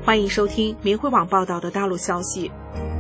欢迎收听明慧网报道的大陆消息。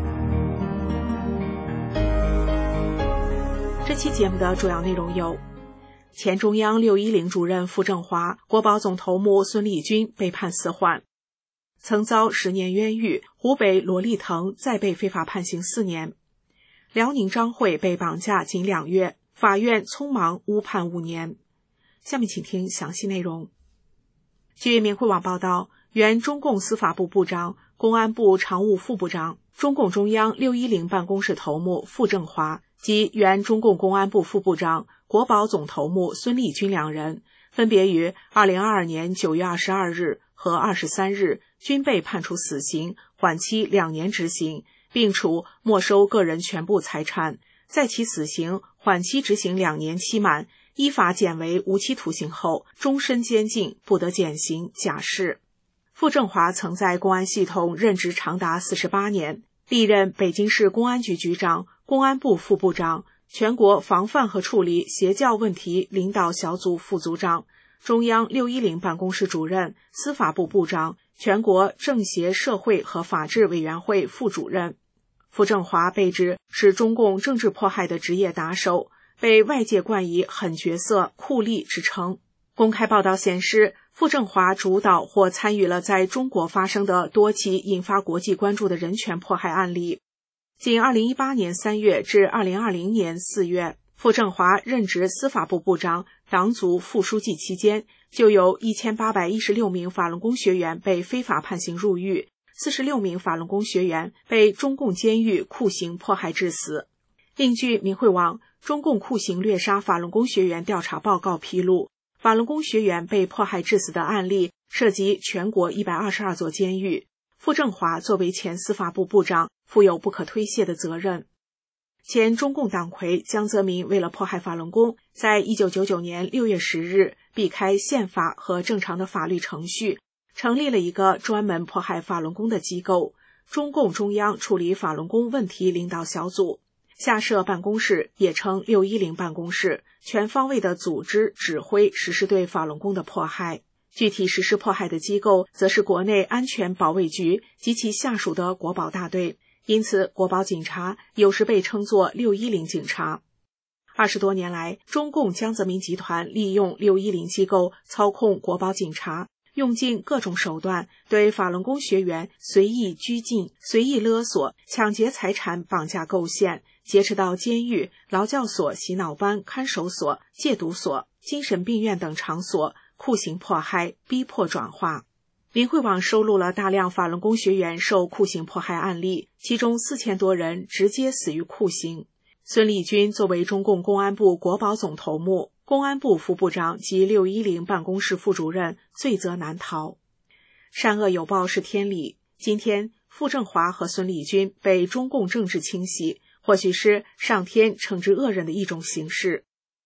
这期节目的主要内容有：前中央610主任傅政华、国保总头目孙立军被判死缓；曾遭10年冤狱，湖北罗立腾再被非法判刑4年；辽宁张慧被绑架仅2月，法院匆忙误判5年。下面请听详细内容。据明慧网报道，原中共司法部部长、公安部常务副部长、中共中央610办公室头目傅政华及原中共公安部副部长、国保总头目孙立军2人，分别于2022年9月22日和23日均被判处死刑，缓期2年执行，并处没收个人全部财产，在其死刑缓期执行2年期满，依法减为无期徒刑后，终身监禁，不得减刑假释。傅政华曾在公安系统任职长达48年，历任北京市公安局局长、公安部副部长、全国防范和处理邪教问题领导小组副组长、中央610办公室主任、司法部部长、全国政协社会和法制委员会副主任。傅政华被指是中共政治迫害的职业打手，被外界冠以狠角色、酷吏之称。公开报道显示，傅政华主导或参与了在中国发生的多起引发国际关注的人权迫害案例。仅2018年3月至2020年4月，傅政华任职司法部部长、党组副书记期间，就有1816名法轮功学员被非法判刑入狱，46名法轮功学员被中共监狱酷刑迫害致死。另据明慧网，中共酷刑掠杀法轮功学员调查报告披露，法轮功学员被迫害致死的案例涉及全国122座监狱。傅政华作为前司法部部长，负有不可推卸的责任。前中共党魁江泽民为了迫害法轮功，在1999年6月10日避开宪法和正常的法律程序，成立了一个专门迫害法轮功的机构——中共中央处理法轮功问题领导小组，下设办公室，也称610办公室，全方位的组织、指挥、实施对法轮功的迫害。具体实施迫害的机构则是国内安全保卫局及其下属的国保大队，因此国保警察有时被称作610警察。20多年来，中共江泽民集团利用610机构操控国保警察，用尽各种手段对法轮功学员随意拘禁、随意勒索、抢劫财产、绑架构陷，劫持到监狱、劳教所、洗脑班、看守所、戒毒所、精神病院等场所，酷刑迫害，逼迫转化。明慧网收录了大量法轮功学员受酷刑迫害案例，其中4000多人直接死于酷刑。孙立军作为中共公安部国保总头目、公安部副部长及610办公室副主任，罪责难逃。善恶有报是天理，今天傅政华和孙立军被中共政治清洗，或许是上天惩治恶人的一种形式。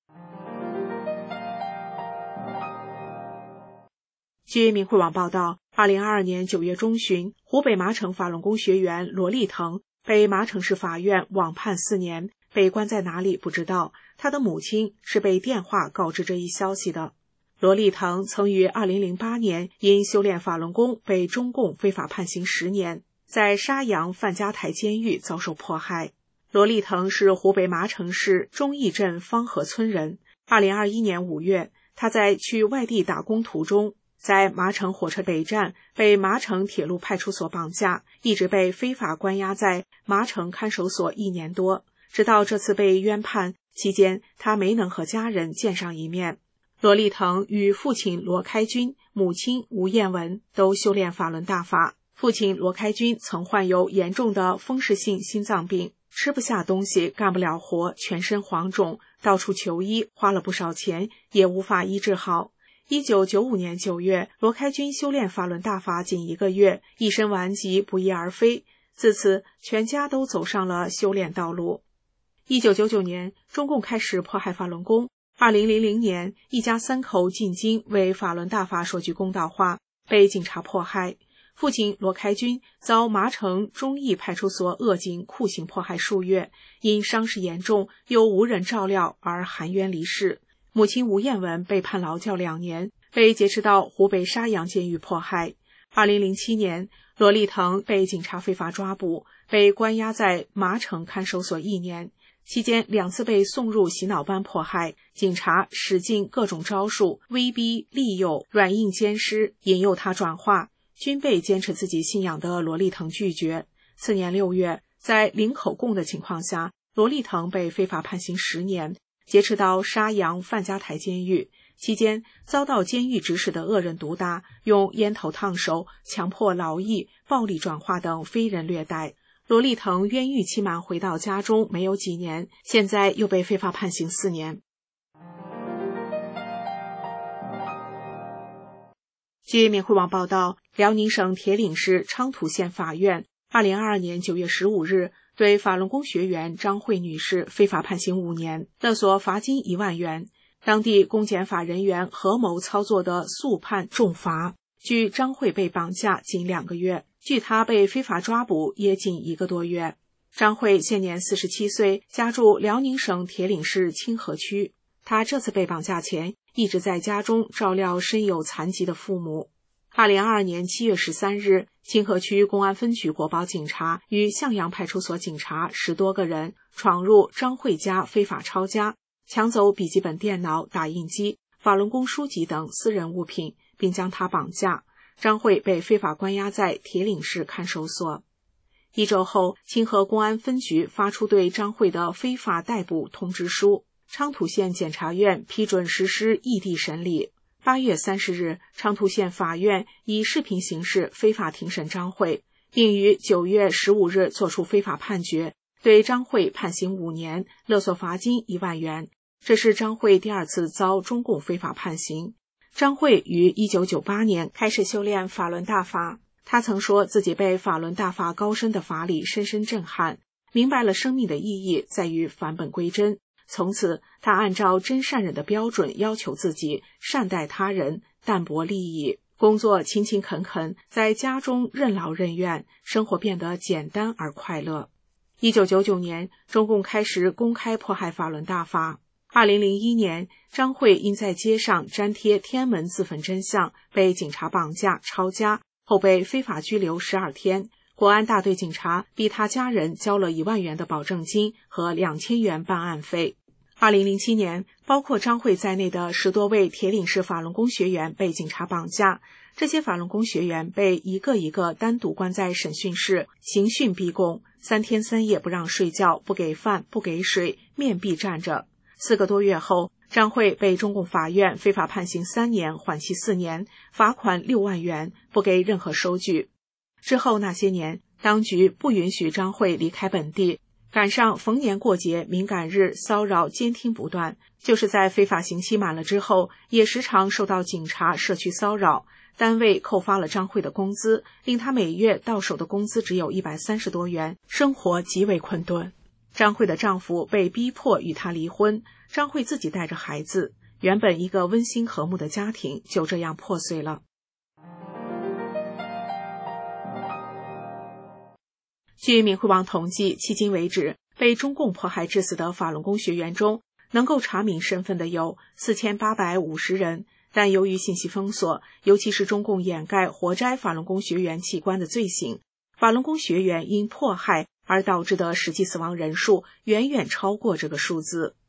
据明慧网报道，2022年9月中旬，湖北麻城法轮功学员罗立腾被麻城市法院网判4年，被关在哪里不知道，他的母亲是被电话告知这一消息的。罗立腾曾于2008年因修炼法轮功被中共非法判刑10年，在沙洋范家台监狱遭受迫害。罗立腾是湖北麻城市忠义镇方河村人。2021年5月，他在去外地打工途中，在麻城火车北站被麻城铁路派出所绑架，一直被非法关押在麻城看守所1年多，直到这次被冤判，期间他没能和家人见上一面。罗立腾与父亲罗开军、母亲吴艳文都修炼法轮大法。父亲罗开军曾患有严重的风湿性心脏病，吃不下东西，干不了活，全身黄肿，到处求医，花了不少钱，也无法医治好。1995年9月，罗开军修炼法轮大法仅1个月，一身顽疾不翼而飞，自此全家都走上了修炼道路。1999年，中共开始迫害法轮功。2000年，一家3口进京为法轮大法说句公道话，被警察迫害。父亲罗开军遭麻城忠义派出所恶警酷刑迫害数月，因伤势严重又无人照料而含冤离世。母亲吴艳文被判劳教2年，被劫持到湖北沙洋监狱迫害。 2007年，罗立腾被警察非法抓捕，被关押在麻城看守所1年。期间2次被送入洗脑班迫害，警察使尽各种招数，威逼、利诱、软硬兼施，引诱他转化，均被坚持自己信仰的罗立腾拒绝。次年6月，在零口供的情况下，罗立腾被非法判刑10年，劫持到沙洋范家台监狱。期间遭到监狱指使的恶人毒打，用烟头烫手、强迫劳役、暴力转化等非人虐待。罗立腾冤狱期满回到家中没有几年，现在又被非法判刑4年。据缅汇网报道，辽宁省铁岭市昌图县法院2022年9月15日对法轮功学员张慧女士非法判刑5年，勒索罚金1万元。当地公检法人员合谋操作的速判重罚。距张慧被绑架仅2个月，距她被非法抓捕也仅1个多月。张慧现年47岁，家住辽宁省铁岭市清河区。她这次被绑架前一直在家中照料身有残疾的父母。2022年7月13日，清河区公安分局国保警察与向阳派出所警察10多个人闯入张慧家非法抄家，抢走笔记本电脑、打印机、法轮功书籍等私人物品，并将他绑架。张慧被非法关押在铁岭市看守所。1周后，清河公安分局发出对张慧的非法逮捕通知书，昌图县检察院批准实施异地审理。8月30日，昌图县法院以视频形式非法庭审张慧，并于9月15日作出非法判决，对张慧判刑5年，勒索罚金1万元。这是张慧第2次遭中共非法判刑。张慧于1998年开始修炼法轮大法，他曾说自己被法轮大法高深的法理深深震撼，明白了生命的意义在于返本归真。从此，他按照真善忍的标准要求自己，善待他人，淡泊利益，工作勤勤恳恳，在家中任劳任怨，生活变得简单而快乐。1999年，中共开始公开迫害法轮大法。2001年，张慧因在街上粘贴天安门自焚真相，被警察绑架抄家，后被非法拘留12天。国安大队警察逼他家人交了1万元的保证金和2000元办案费。2007年，包括张慧在内的10多位铁岭市法轮功学员被警察绑架，这些法轮功学员被一个一个单独关在审讯室，刑讯逼供，3天3夜不让睡觉，不给饭，不给水，面壁站着。4个多月后，张慧被中共法院非法判刑3年，缓期4年，罚款6万元，不给任何收据。之后那些年，当局不允许张慧离开本地，赶上逢年过节、敏感日，骚扰监听不断。就是在非法刑期满了之后，也时常受到警察、社区骚扰。单位扣发了张慧的工资，令她每月到手的工资只有130多元，生活极为困顿。张慧的丈夫被逼迫与她离婚，张慧自己带着孩子，原本一个温馨和睦的家庭就这样破碎了。据缅汇网统计，迄今为止，被中共迫害致死的法轮功学员中，能够查明身份的有4850人，但由于信息封锁，尤其是中共掩盖活摘法轮功学员器官的罪行，法轮功学员因迫害而导致的实际死亡人数远远超过这个数字。